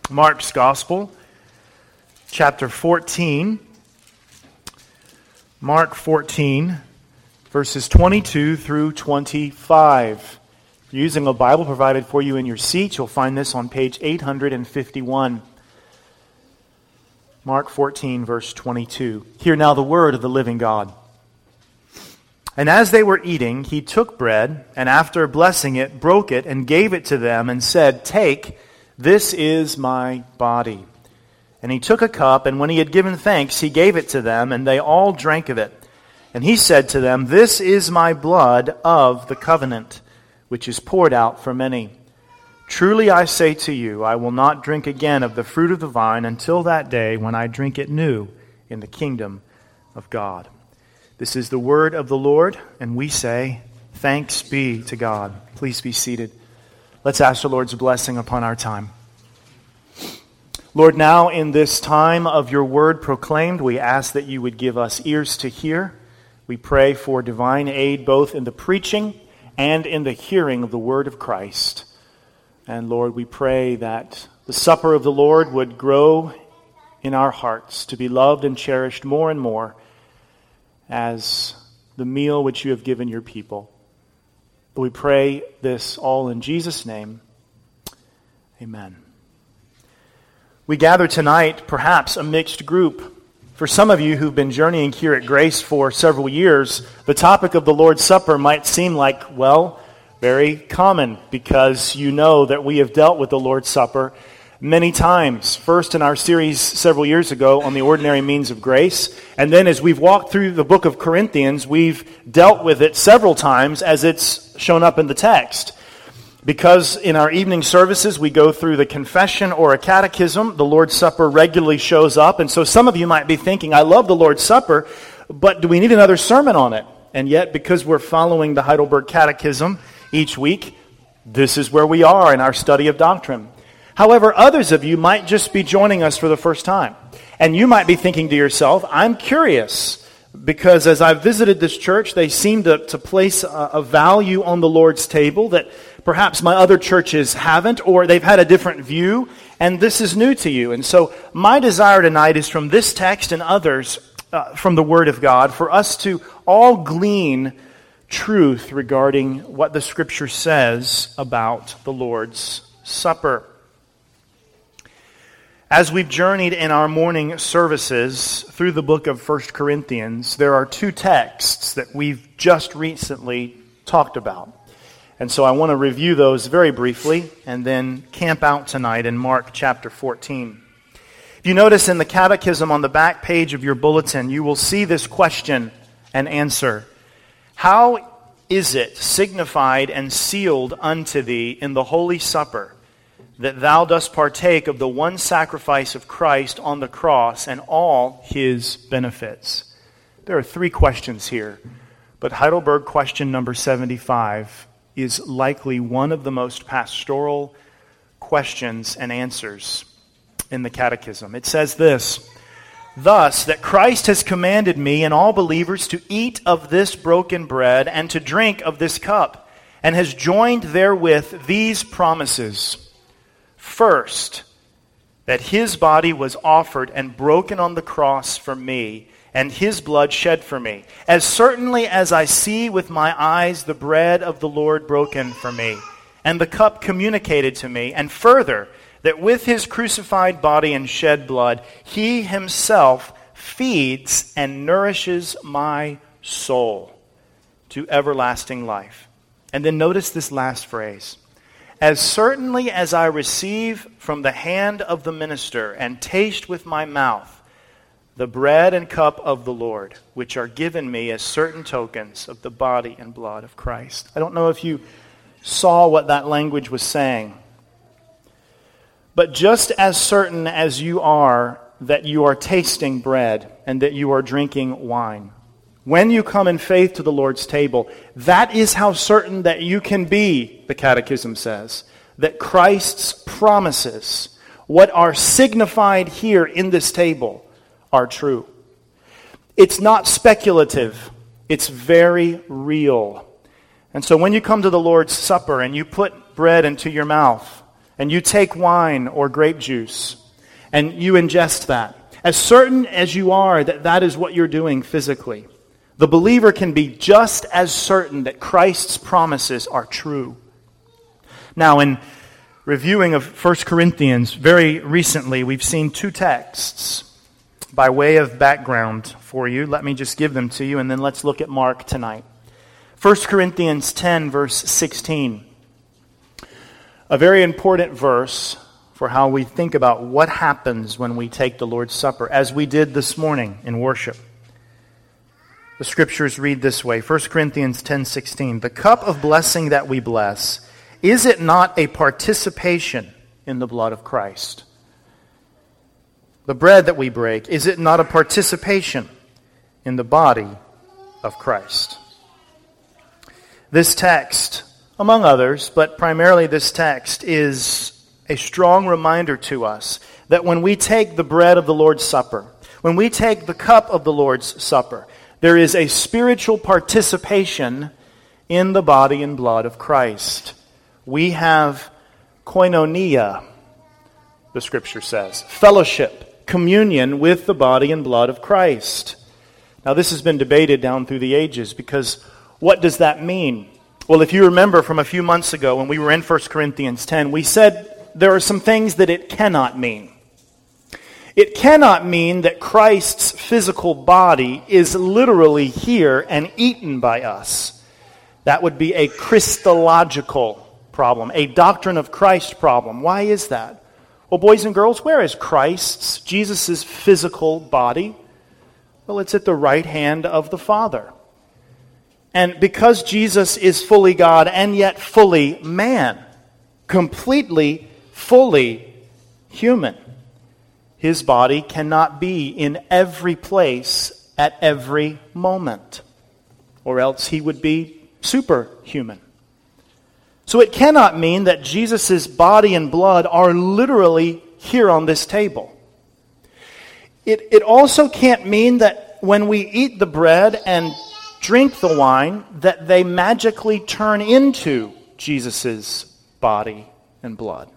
Mark's Gospel, chapter 14. Mark 14, verses 22 through 25. If you're using a Bible provided for you in your seat, you'll find this on page 851. Mark 14, verse 22. Hear now the word of the living God. And as they were eating, he took bread, and after blessing it, broke it, and gave it to them, and said, "Take, this is my body." And he took a cup, and when he had given thanks, he gave it to them, and they all drank of it. And he said to them, "This is my blood of the covenant, which is poured out for many. Truly I say to you, I will not drink again of the fruit of the vine until that day when I drink it new in the kingdom of God." This is the word of the Lord, and we say, thanks be to God. Please be seated. Let's ask the Lord's blessing upon our time. Lord, now in this time of your word proclaimed, we ask that you would give us ears to hear. We pray for divine aid both in the preaching and in the hearing of the word of Christ. And Lord, we pray that the supper of the Lord would grow in our hearts to be loved and cherished more and more as the meal which you have given your people. We pray this all in Jesus' name. Amen. We gather tonight, perhaps a mixed group. For some of you who've been journeying here at Grace for several years, the topic of the Lord's Supper might seem like, well, very common, because you know that we have dealt with the Lord's Supper many times. First in our series several years ago on the ordinary means of grace, and then as we've walked through the book of Corinthians, we've dealt with it several times as it's shown up in the text. Because in our evening services we go through the confession or a catechism, the Lord's Supper regularly shows up, and so some of you might be thinking, I love the Lord's Supper, but do we need another sermon on it? And yet, because we're following the Heidelberg Catechism each week, this is where we are in our study of doctrine. However, others of you might just be joining us for the first time. And you might be thinking to yourself, I'm curious, because as I've visited this church, they seem to place a value on the Lord's table that perhaps my other churches haven't, or they've had a different view, and this is new to you. And so my desire tonight is from this text and others from the Word of God, for us to all glean truth regarding what the Scripture says about the Lord's Supper. As we've journeyed in our morning services through the book of 1 Corinthians, there are two texts that we've just recently talked about. And so I want to review those very briefly and then camp out tonight in Mark chapter 14. If you notice in the catechism on the back page of your bulletin, you will see this question and answer. How is it signified and sealed unto thee in the Holy Supper that thou dost partake of the one sacrifice of Christ on the cross and all his benefits? There are three questions here, but Heidelberg question number 75 is likely one of the most pastoral questions and answers in the Catechism. It says this, "Thus, that Christ has commanded me and all believers to eat of this broken bread and to drink of this cup, and has joined therewith these promises. First, that his body was offered and broken on the cross for me, and his blood shed for me, as certainly as I see with my eyes the bread of the Lord broken for me, and the cup communicated to me, and further, that with his crucified body and shed blood, he himself feeds and nourishes my soul to everlasting life." And then notice this last phrase. "As certainly as I receive from the hand of the minister and taste with my mouth the bread and cup of the Lord, which are given me as certain tokens of the body and blood of Christ." I don't know if you saw what that language was saying. But just as certain as you are that you are tasting bread and that you are drinking wine, when you come in faith to the Lord's table, that is how certain that you can be, the Catechism says, that Christ's promises, what are signified here in this table, are true. It's not speculative. It's very real. And so when you come to the Lord's Supper and you put bread into your mouth and you take wine or grape juice, and you ingest that, as certain as you are that that is what you're doing physically, the believer can be just as certain that Christ's promises are true. Now, in reviewing of 1 Corinthians, very recently, we've seen two texts. By way of background for you, let me just give them to you, and then let's look at Mark tonight. 1 Corinthians 10, verse 16. A very important verse for how we think about what happens when we take the Lord's Supper, as we did this morning in worship. The scriptures read this way, 1 Corinthians 10:16. The cup of blessing that we bless, is it not a participation in the blood of Christ? The bread that we break, is it not a participation in the body of Christ? This text, among others, but primarily this text, is a strong reminder to us that when we take the bread of the Lord's Supper, when we take the cup of the Lord's Supper, there is a spiritual participation in the body and blood of Christ. We have koinonia, the Scripture says, fellowship, communion with the body and blood of Christ. Now, this has been debated down through the ages, because what does that mean? Well, if you remember from a few months ago when we were in 1 Corinthians 10, we said there are some things that it cannot mean. It cannot mean that Christ's physical body is literally here and eaten by us. That would be a Christological problem, a doctrine of Christ problem. Why is that? Well, boys and girls, where is Christ's, Jesus' physical body? Well, it's at the right hand of the Father. And because Jesus is fully God and yet fully man, completely, fully human, his body cannot be in every place at every moment, or else he would be superhuman. So it cannot mean that Jesus' body and blood are literally here on this table. It also can't mean that when we eat the bread and drink the wine, that they magically turn into Jesus' body and blood.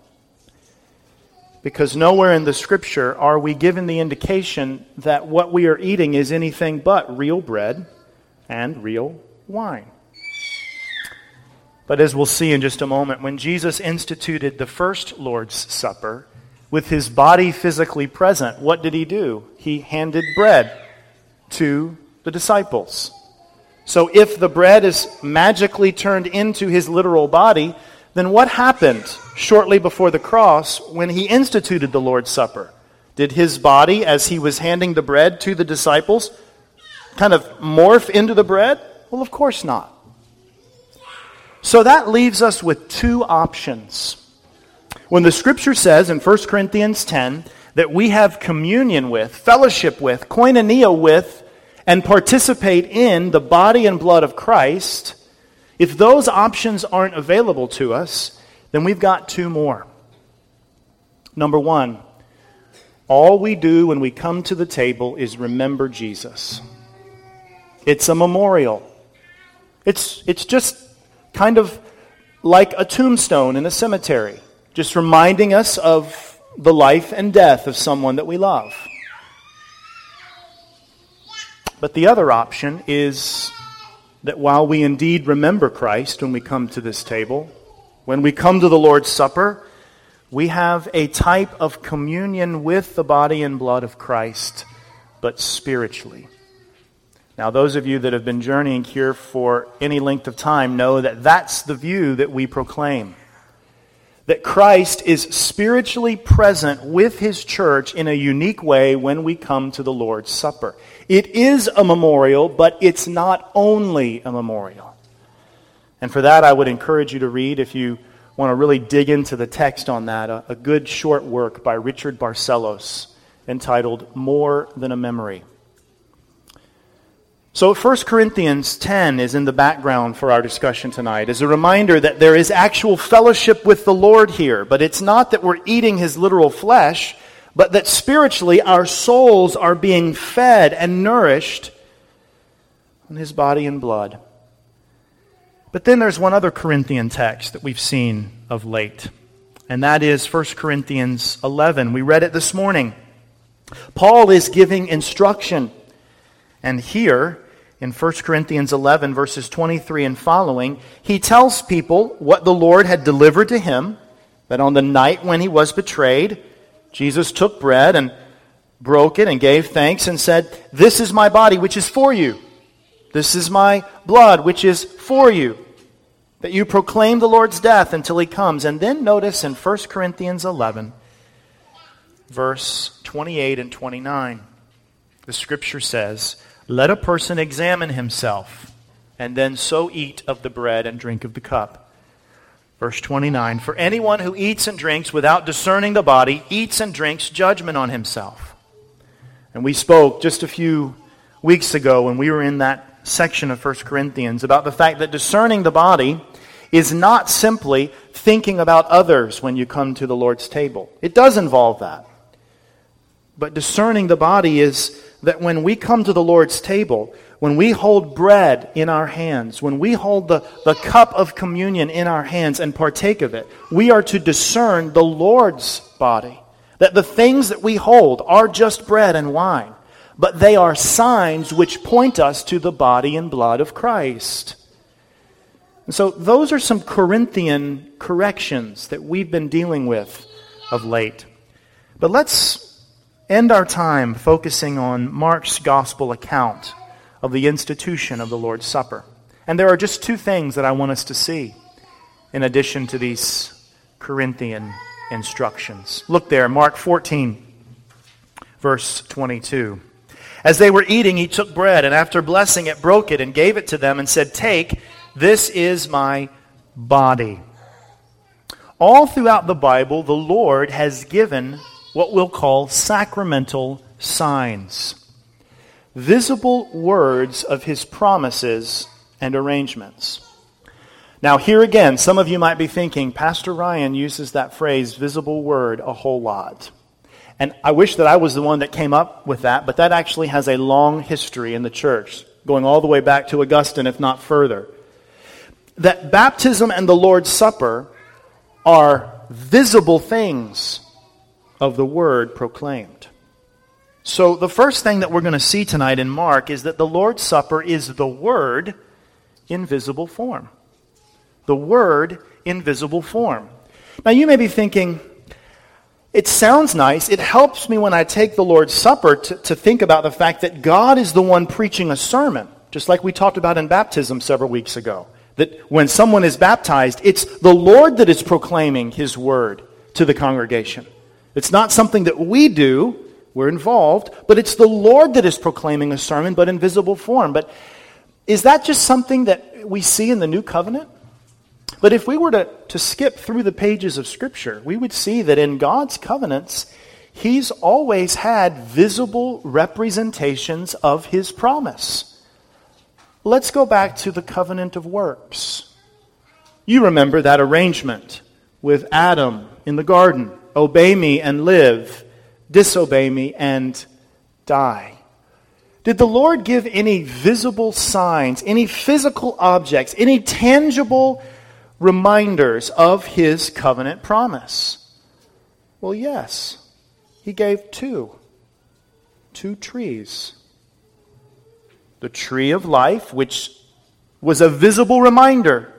Because nowhere in the Scripture are we given the indication that what we are eating is anything but real bread and real wine. But as we'll see in just a moment, when Jesus instituted the first Lord's Supper, with his body physically present, what did he do? He handed bread to the disciples. So if the bread is magically turned into his literal body, then what happened shortly before the cross when he instituted the Lord's Supper? Did his body, as he was handing the bread to the disciples, kind of morph into the bread? Well, of course not. So that leaves us with two options. When the Scripture says in 1 Corinthians 10 that we have communion with, fellowship with, koinonia with, and participate in the body and blood of Christ, if those options aren't available to us, then we've got two more. Number one, all we do when we come to the table is remember Jesus. It's a memorial. It's just kind of like a tombstone in a cemetery, just reminding us of the life and death of someone that we love. But the other option is that while we indeed remember Christ when we come to this table, when we come to the Lord's Supper, we have a type of communion with the body and blood of Christ, but spiritually. Now, those of you that have been journeying here for any length of time know that that's the view that we proclaim. That Christ is spiritually present with his church in a unique way when we come to the Lord's Supper. It is a memorial, but it's not only a memorial. And for that, I would encourage you to read, if you want to really dig into the text on that, a good short work by Richard Barcelos entitled More Than a Memory. So 1 Corinthians 10 is in the background for our discussion tonight as a reminder that there is actual fellowship with the Lord here, but it's not that we're eating his literal flesh, but that spiritually our souls are being fed and nourished on his body and blood. But then there's one other Corinthian text that we've seen of late, and that is 1 Corinthians 11. We read it this morning. Paul is giving instruction, and here in 1 Corinthians 11, verses 23 and following, he tells people what the Lord had delivered to him, that on the night when he was betrayed, Jesus took bread and broke it and gave thanks and said, "This is my body, which is for you. This is my blood, which is for you, that you proclaim the Lord's death until he comes." And then notice in 1 Corinthians 11, verse 28 and 29, the Scripture says, "Let a person examine himself, and then so eat of the bread and drink of the cup." Verse 29, "For anyone who eats and drinks without discerning the body eats and drinks judgment on himself." And we spoke just a few weeks ago when we were in that section of 1 Corinthians about the fact that discerning the body is not simply thinking about others when you come to the Lord's table. It does involve that. But discerning the body is that when we come to the Lord's table, when we hold bread in our hands, when we hold the cup of communion in our hands and partake of it, we are to discern the Lord's body. That the things that we hold are just bread and wine, but they are signs which point us to the body and blood of Christ. And so those are some Corinthian corrections that we've been dealing with of late. But let's end our time focusing on Mark's gospel account of the institution of the Lord's Supper. And there are just two things that I want us to see in addition to these Corinthian instructions. Look there, Mark 14, verse 22. "As they were eating, he took bread, and after blessing it, broke it, and gave it to them, and said, 'Take, this is my body.'" All throughout the Bible, the Lord has given what we'll call sacramental signs, visible words of his promises and arrangements. Now here again, some of you might be thinking, Pastor Ryan uses that phrase, visible word, a whole lot. And I wish that I was the one that came up with that, but that actually has a long history in the church, going all the way back to Augustine, if not further. That baptism and the Lord's Supper are visible things of the word proclaimed. So the first thing that we're going to see tonight in Mark is that the Lord's Supper is the Word in visible form. The Word in visible form. Now you may be thinking, it sounds nice. It helps me when I take the Lord's Supper to think about the fact that God is the one preaching a sermon, just like we talked about in baptism several weeks ago. That when someone is baptized, it's the Lord that is proclaiming His Word to the congregation. It's not something that we do. We're involved, but it's the Lord that is proclaiming a sermon, but in visible form. But is that just something that we see in the New Covenant? But if we were to skip through the pages of Scripture, we would see that in God's covenants, He's always had visible representations of His promise. Let's go back to the covenant of works. You remember that arrangement with Adam in the garden. Obey me and live. Disobey me and die. Did the Lord give any visible signs, any physical objects, any tangible reminders of His covenant promise? Well, yes. He gave two trees. The tree of life, which was a visible reminder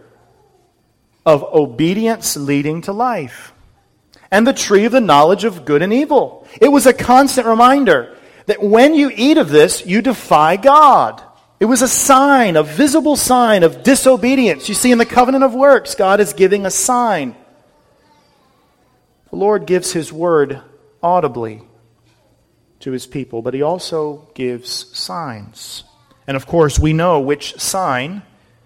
of obedience leading to life. And the tree of the knowledge of good and evil. It was a constant reminder that when you eat of this, you defy God. It was a sign, a visible sign of disobedience. You see, in the covenant of works, God is giving a sign. The Lord gives His word audibly to His people, but He also gives signs. And of course, we know which sign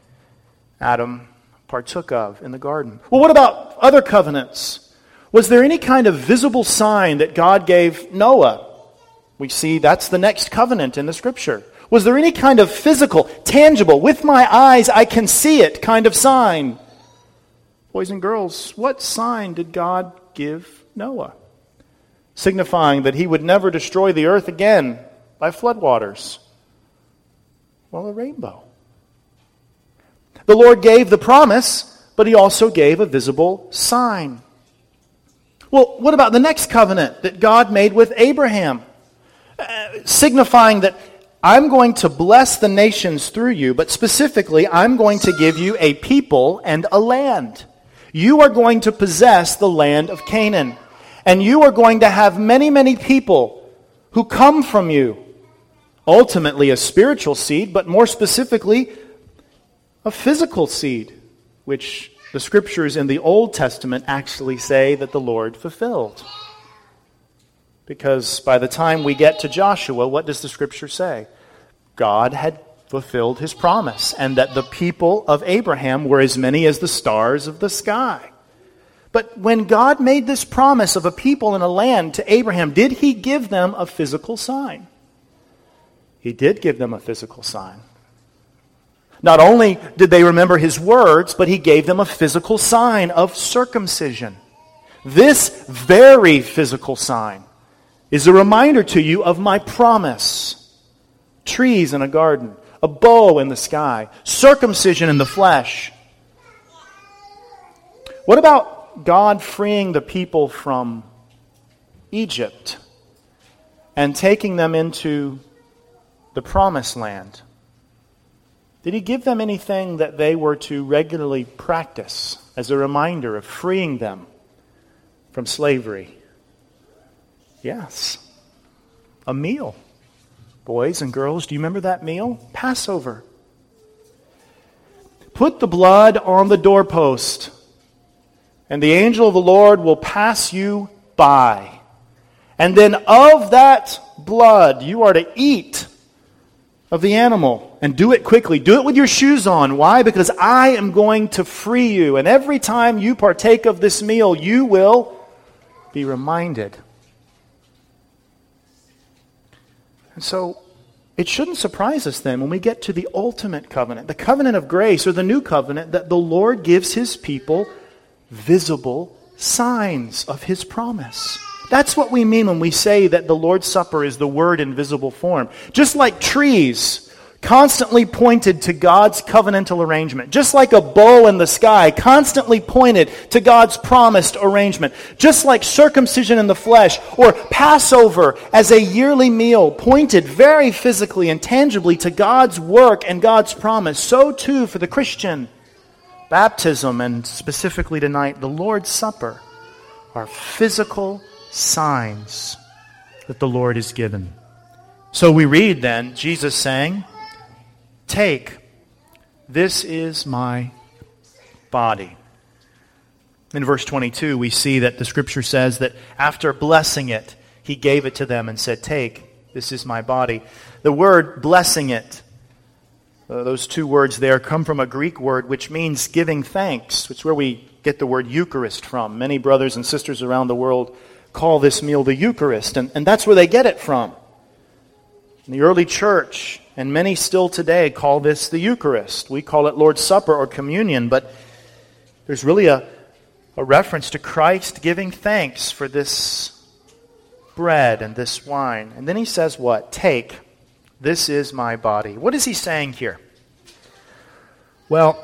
Adam partook of in the garden. Well, what about other covenants? Was there any kind of visible sign that God gave Noah? We see that's the next covenant in the Scripture. Was there any kind of physical, tangible, with my eyes I can see it kind of sign? Boys and girls, what sign did God give Noah? Signifying that he would never destroy the earth again by floodwaters. Well, a rainbow. The Lord gave the promise, but He also gave a visible sign. Well, what about the next covenant that God made with Abraham? Signifying that I'm going to bless the nations through you, but specifically, I'm going to give you a people and a land. You are going to possess the land of Canaan. And you are going to have many, many people who come from you. Ultimately a spiritual seed, but more specifically, a physical seed, which the scriptures in the Old Testament actually say that the Lord fulfilled. Because by the time we get to Joshua, what does the scripture say? God had fulfilled his promise, and that the people of Abraham were as many as the stars of the sky. But when God made this promise of a people and a land to Abraham, did he give them a physical sign? He did give them a physical sign. Not only did they remember his words, but he gave them a physical sign of circumcision. This very physical sign is a reminder to you of my promise. Trees in a garden, a bow in the sky, circumcision in the flesh. What about God freeing the people from Egypt and taking them into the promised land? Did he give them anything that they were to regularly practice as a reminder of freeing them from slavery? Yes. A meal. Boys and girls, do you remember that meal? Passover. Put the blood on the doorpost, and the angel of the Lord will pass you by. And then of that blood you are to eat of the animal, and do it quickly. Do it with your shoes on. Why? Because I am going to free you. And every time you partake of this meal, you will be reminded. And so, it shouldn't surprise us then when we get to the ultimate covenant, the covenant of grace, or the new covenant, that the Lord gives his people visible signs of his promise. That's what we mean when we say that the Lord's Supper is the Word in visible form. Just like trees constantly pointed to God's covenantal arrangement. Just like a bow in the sky constantly pointed to God's promised arrangement. Just like circumcision in the flesh or Passover as a yearly meal pointed very physically and tangibly to God's work and God's promise, so too for the Christian. Baptism and specifically tonight the Lord's Supper are physical signs that the Lord has given. So we read then Jesus saying, "Take, this is my body." In verse 22, we see that the scripture says that after blessing it, he gave it to them and said, "Take, this is my body." The word blessing it, those two words there come from a Greek word which means giving thanks. It's where we get the word Eucharist from. Many brothers and sisters around the world call this meal the Eucharist, and that's where they get it from. In the early church, and many still today call this the Eucharist. We call it Lord's Supper or communion, but there's really a reference to Christ giving thanks for this bread and this wine. And then he says what? "Take, this is my body." What is he saying here? Well,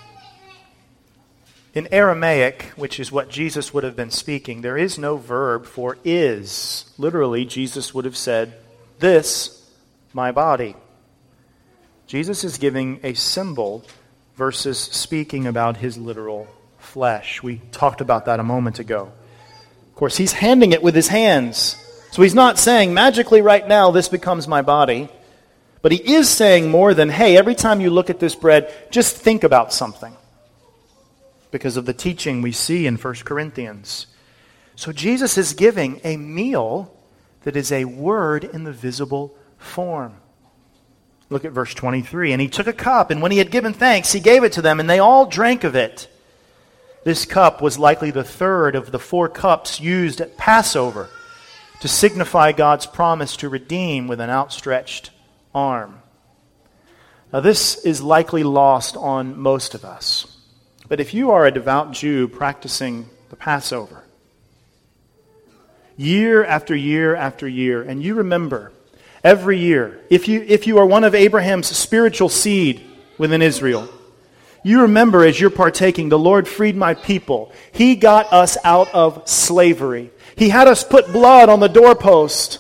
in Aramaic, which is what Jesus would have been speaking, there is no verb for is. Literally, Jesus would have said, "This, my body." Jesus is giving a symbol versus speaking about his literal flesh. We talked about that a moment ago. Of course, he's handing it with his hands. So he's not saying, magically right now, this becomes my body. But he is saying more than, hey, every time you look at this bread, just think about something. Because of the teaching we see in 1 Corinthians. So Jesus is giving a meal that is a word in the visible form. Look at verse 23. "And he took a cup, and when he had given thanks, he gave it to them, and they all drank of it." This cup was likely the third of the 4 cups used at Passover to signify God's promise to redeem with an outstretched arm. Now this is likely lost on most of us. But if you are a devout Jew practicing the Passover, year after year after year, and you remember every year, if you are one of Abraham's spiritual seed within Israel, You remember as you're partaking, the Lord freed my people. He got us out of slavery. He had us put blood on the doorpost.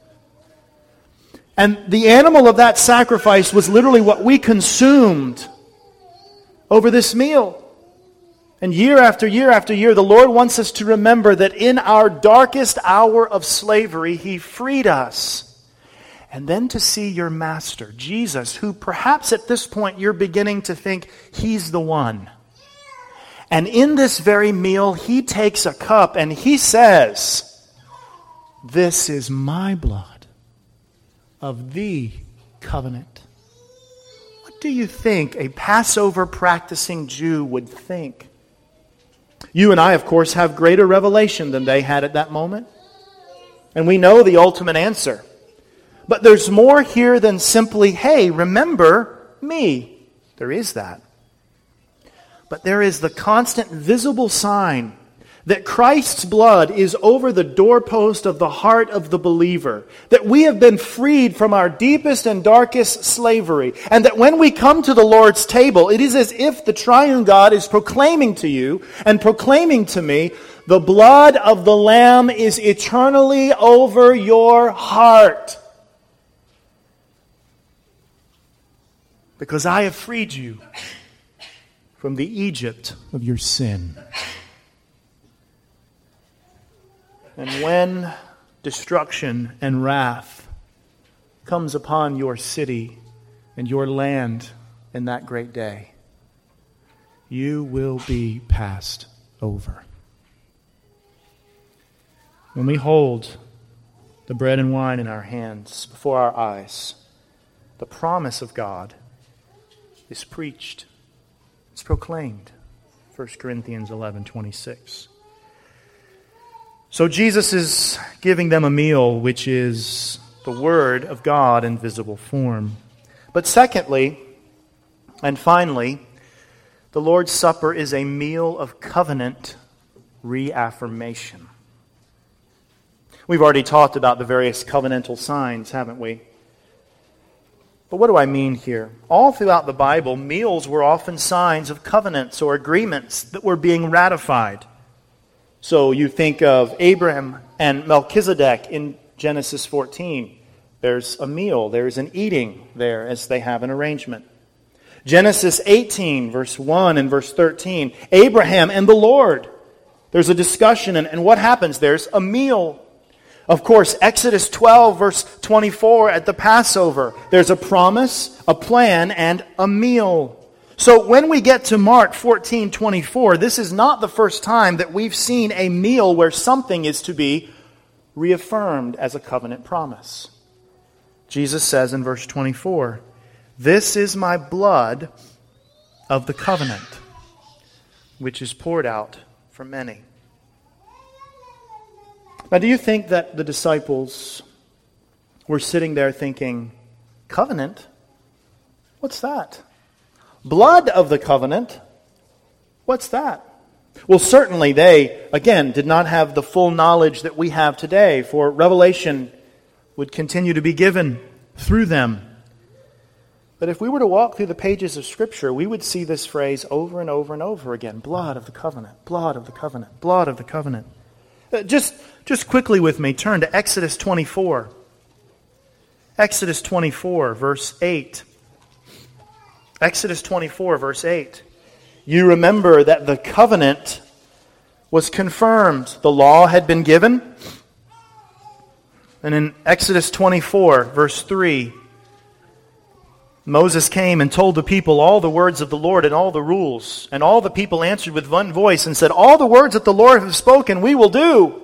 And the animal of that sacrifice was literally what we consumed over this meal. And year after year after year, the Lord wants us to remember that in our darkest hour of slavery, He freed us. And then to see your Master, Jesus, who perhaps at this point you're beginning to think He's the one. And in this very meal, He takes a cup and He says, "This is my blood of the covenant." What do you think a Passover practicing Jew would think? You and I, of course, have greater revelation than they had at that moment. And we know the ultimate answer. But there's more here than simply, hey, remember me. There is that. But there is the constant visible sign that Christ's blood is over the doorpost of the heart of the believer. That we have been freed from our deepest and darkest slavery. And that when we come to the Lord's table, it is as if the triune God is proclaiming to you and proclaiming to me, the blood of the Lamb is eternally over your heart. Because I have freed you from the Egypt of your sin. And when destruction and wrath comes upon your city and your land in that great day, you will be passed over. When we hold the bread and wine in our hands before our eyes, the promise of God is preached. It's proclaimed. 1 Corinthians 11:26. So Jesus is giving them a meal which is the Word of God in visible form. But secondly, and finally, the Lord's Supper is a meal of covenant reaffirmation. We've already talked about the various covenantal signs, haven't we? But what do I mean here? All throughout the Bible, meals were often signs of covenants or agreements that were being ratified. So you think of Abraham and Melchizedek in Genesis 14. There's a meal, there's an eating there as they have an arrangement. Genesis 18, verse 1 and verse 13. Abraham and the Lord. There's a discussion, and what happens? There's a meal. Of course, Exodus 12, verse 24 at the Passover. There's a promise, a plan, and a meal. So when we get to Mark 14:24, this is not the first time that we've seen a meal where something is to be reaffirmed as a covenant promise. Jesus says in verse 24, "This is my blood of the covenant, which is poured out for many." Now, do you think that the disciples were sitting there thinking, covenant? What's that? Blood of the covenant? What's that? Well, certainly they, again, did not have the full knowledge that we have today, for revelation would continue to be given through them. But if we were to walk through the pages of Scripture, we would see this phrase over and over and over again. Blood of the covenant, blood of the covenant, blood of the covenant. Just quickly with me, turn to Exodus 24. Exodus 24, verse 8. Exodus 24, verse 8. You remember that the covenant was confirmed. The law had been given. And in Exodus 24, verse 3, Moses came and told the people all the words of the Lord and all the rules. And all the people answered with one voice and said, "All the words that the Lord has spoken, we will do."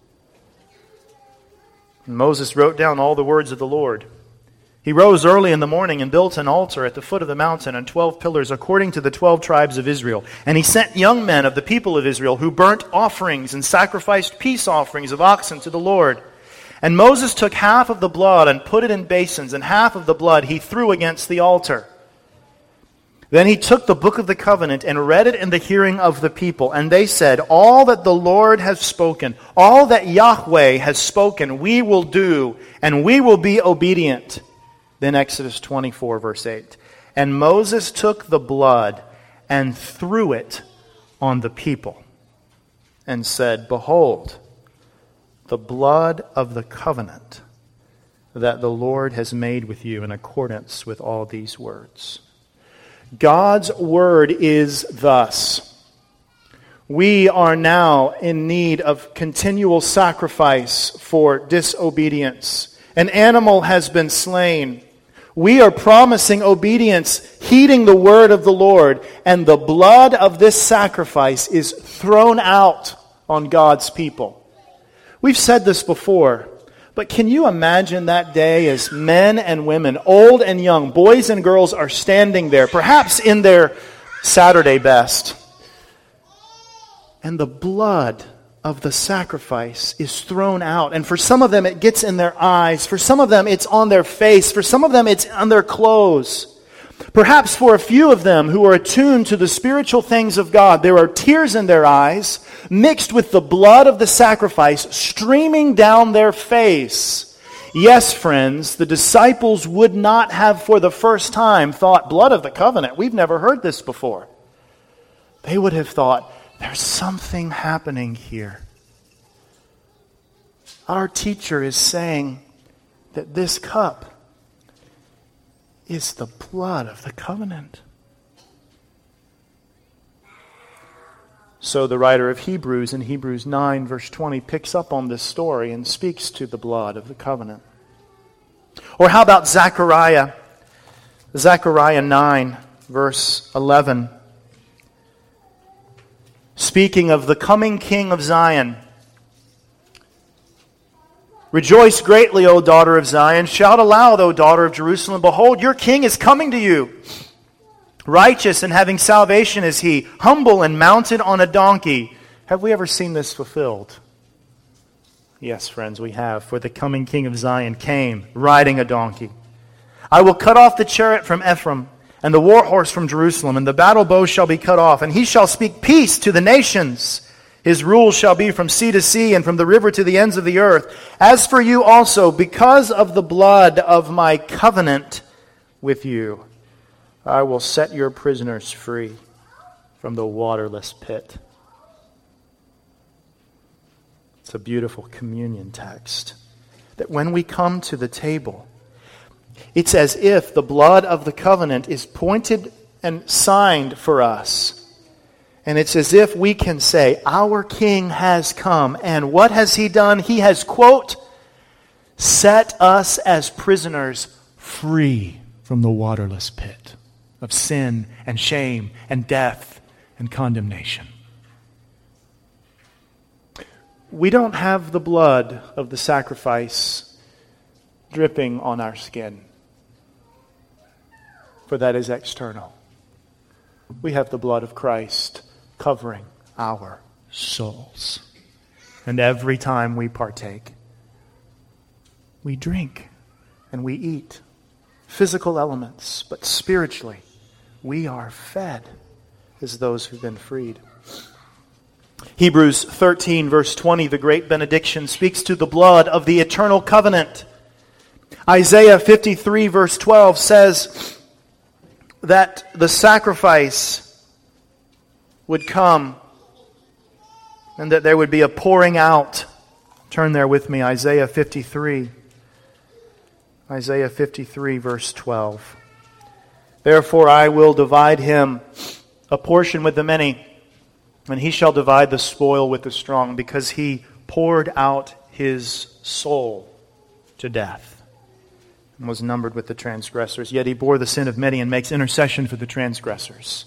And Moses wrote down all the words of the Lord. He rose early in the morning and built an altar at the foot of the mountain and 12 pillars according to the 12 tribes of Israel. And he sent young men of the people of Israel who burnt offerings and sacrificed peace offerings of oxen to the Lord. And Moses took half of the blood and put it in basins, and half of the blood he threw against the altar. Then he took the book of the covenant and read it in the hearing of the people. And they said, "All that the Lord has spoken, all that Yahweh has spoken, we will do, and we will be obedient." Then Exodus 24, verse 8. And Moses took the blood and threw it on the people, and said, Behold, the blood of the covenant that the Lord has made with you in accordance with all these words. God's word is thus: we are now in need of continual sacrifice for disobedience. An animal has been slain. We are promising obedience, heeding the word of the Lord, and the blood of this sacrifice is thrown out on God's people. We've said this before, but can you imagine that day as men and women, old and young, boys and girls are standing there, perhaps in their Saturday best, and the blood of the sacrifice is thrown out. And for some of them it gets in their eyes, for some of them it's on their face, for some of them it's on their clothes. Perhaps for a few of them who are attuned to the spiritual things of God, there are tears in their eyes, mixed with the blood of the sacrifice streaming down their face. Yes, friends, the disciples would not have for the first time thought, blood of the covenant, we've never heard this before. They would have thought, there's something happening here. Our teacher is saying that this cup is the blood of the covenant. So the writer of Hebrews in Hebrews 9 verse 20 picks up on this story and speaks to the blood of the covenant. Or how about Zechariah? Zechariah 9 verse 11. Speaking of the coming King of Zion. Rejoice greatly, O daughter of Zion. Shout aloud, O daughter of Jerusalem. Behold, your king is coming to you. Righteous and having salvation is he, humble and mounted on a donkey. Have we ever seen this fulfilled? Yes, friends, we have. For the coming King of Zion came riding a donkey. I will cut off the chariot from Ephraim and the war horse from Jerusalem, and the battle bow shall be cut off, and he shall speak peace to the nations. His rule shall be from sea to sea and from the river to the ends of the earth. As for you also, because of the blood of my covenant with you, I will set your prisoners free from the waterless pit. It's a beautiful communion text. That when we come to the table, it's as if the blood of the covenant is pointed and signed for us. And it's as if we can say, our King has come. And what has he done? He has, quote, set us as prisoners free from the waterless pit of sin and shame and death and condemnation. We don't have the blood of the sacrifice dripping on our skin, for that is external. We have the blood of Christ covering our souls. And every time we partake, we drink and we eat physical elements, but spiritually, we are fed as those who've been freed. Hebrews 13 verse 20, the great benediction, speaks to the blood of the eternal covenant. Isaiah 53 verse 12 says that the sacrifice would come and that there would be a pouring out. Turn there with me, Isaiah 53. Isaiah 53 verse 12. Therefore I will divide him a portion with the many, and he shall divide the spoil with the strong, because he poured out his soul to death and was numbered with the transgressors. Yet he bore the sin of many and makes intercession for the transgressors.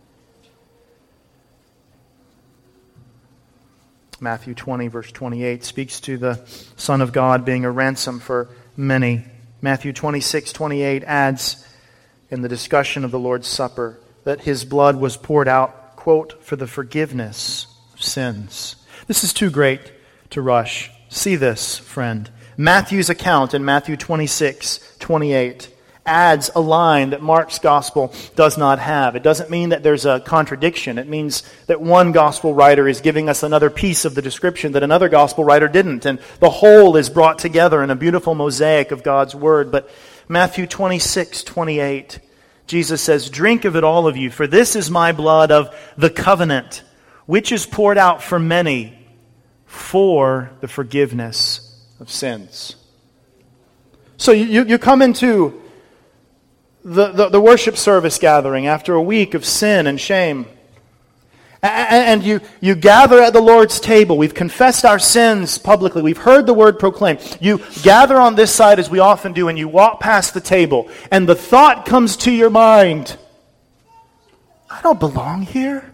Matthew 20 verse 28 speaks to the Son of God being a ransom for many. Matthew 26:28 adds in the discussion of the Lord's Supper that his blood was poured out, quote, for the forgiveness of sins. This is too great to rush. See this, friend. Matthew's account in Matthew 26:28 adds a line that Mark's gospel does not have. It doesn't mean that there's a contradiction. It means that one gospel writer is giving us another piece of the description that another gospel writer didn't. And the whole is brought together in a beautiful mosaic of God's word. But Matthew 26:28, Jesus says, "Drink of it, all of you, for this is my blood of the covenant, which is poured out for many for the forgiveness of sins." So you come into the worship service gathering after a week of sin and shame. And you gather at the Lord's table. We've confessed our sins publicly. We've heard the word proclaimed. You gather on this side as we often do, and you walk past the table. And the thought comes to your mind, I don't belong here.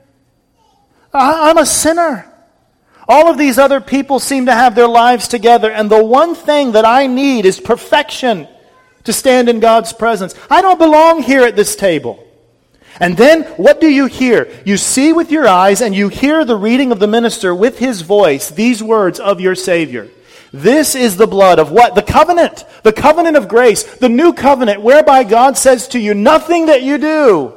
I'm a sinner. All of these other people seem to have their lives together. And the one thing that I need is perfection to stand in God's presence. I don't belong here at this table. And then, what do you hear? You see with your eyes and you hear the reading of the minister with his voice, these words of your Savior. This is the blood of what? The covenant of grace, the new covenant whereby God says to you, nothing that you do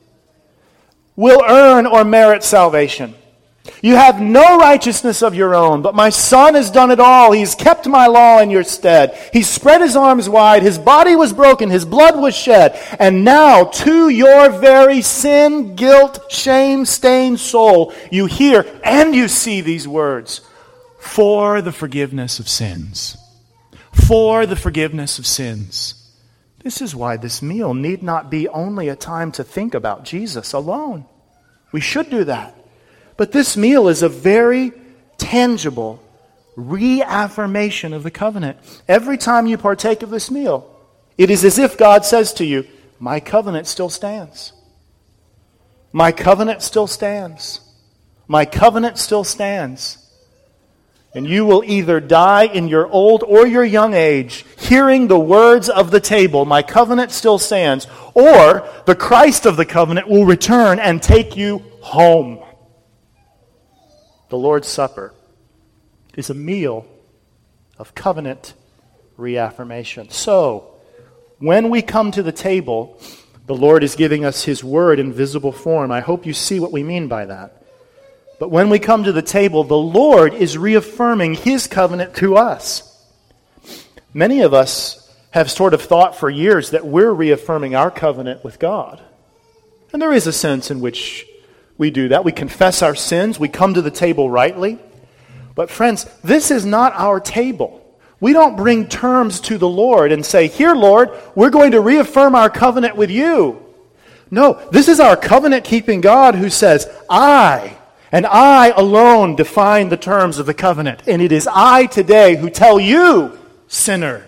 will earn or merit salvation. You have no righteousness of your own, but my Son has done it all. He's kept my law in your stead. He spread his arms wide. His body was broken. His blood was shed. And now, to your very sin, guilt, shame-stained soul, you hear and you see these words. For the forgiveness of sins. For the forgiveness of sins. This is why this meal need not be only a time to think about Jesus alone. We should do that. But this meal is a very tangible reaffirmation of the covenant. Every time you partake of this meal, it is as if God says to you, my covenant still stands. My covenant still stands. My covenant still stands. And you will either die in your old or your young age hearing the words of the table, my covenant still stands, or the Christ of the covenant will return and take you home. The Lord's Supper is a meal of covenant reaffirmation. So, when we come to the table, the Lord is giving us His Word in visible form. I hope you see what we mean by that. But when we come to the table, the Lord is reaffirming His covenant to us. Many of us have sort of thought for years that we're reaffirming our covenant with God. And there is a sense in which we do that. We confess our sins. We come to the table rightly. But friends, this is not our table. We don't bring terms to the Lord and say, here, Lord, we're going to reaffirm our covenant with you. No, this is our covenant-keeping God who says, I, and I alone define the terms of the covenant. And it is I today who tell you, sinner,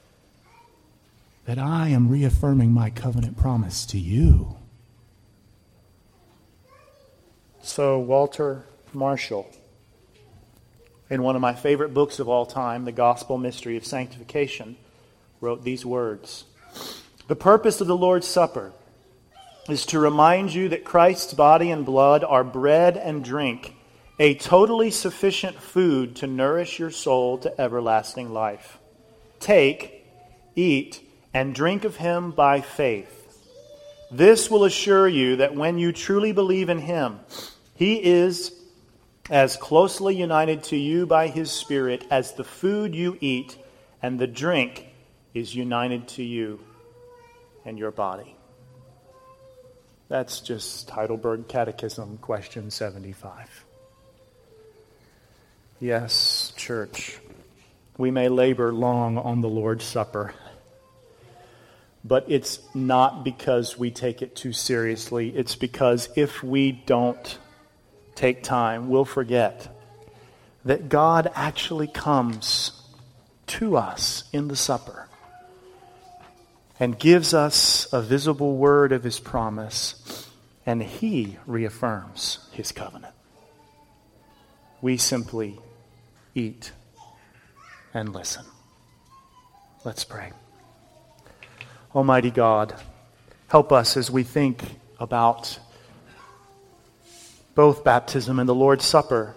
that I am reaffirming my covenant promise to you. So Walter Marshall, in one of my favorite books of all time, The Gospel Mystery of Sanctification, wrote these words. The purpose of the Lord's Supper is to remind you that Christ's body and blood are bread and drink, a totally sufficient food to nourish your soul to everlasting life. Take, eat, and drink of Him by faith. This will assure you that when you truly believe in Him, He is as closely united to you by His Spirit as the food you eat and the drink is united to you and your body. That's just Heidelberg Catechism, question 75. Yes, church, we may labor long on the Lord's Supper, but it's not because we take it too seriously. It's because if we don't take time, we'll forget that God actually comes to us in the supper and gives us a visible word of His promise, and He reaffirms His covenant. We simply eat and listen. Let's pray. Almighty God, help us as we think about both baptism and the Lord's Supper,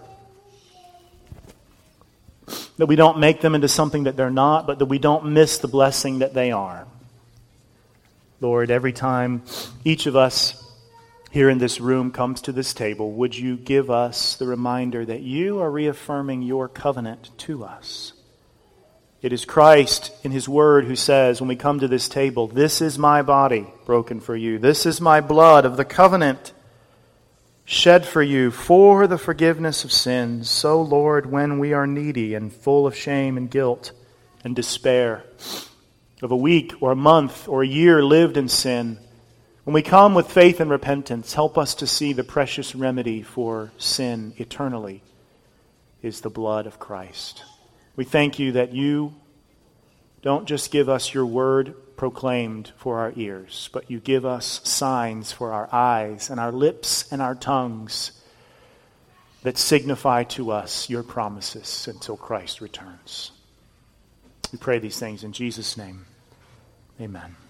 that we don't make them into something that they're not, but that we don't miss the blessing that they are. Lord, every time each of us here in this room comes to this table, would you give us the reminder that you are reaffirming your covenant to us? It is Christ in his word who says, when we come to this table, this is my body broken for you. This is my blood of the covenant shed for you for the forgiveness of sins. So, Lord, when we are needy and full of shame and guilt and despair of a week or a month or a year lived in sin, when we come with faith and repentance, help us to see the precious remedy for sin eternally is the blood of Christ. We thank you that you don't just give us your word proclaimed for our ears, but you give us signs for our eyes and our lips and our tongues that signify to us your promises until Christ returns. We pray these things in Jesus' name. Amen.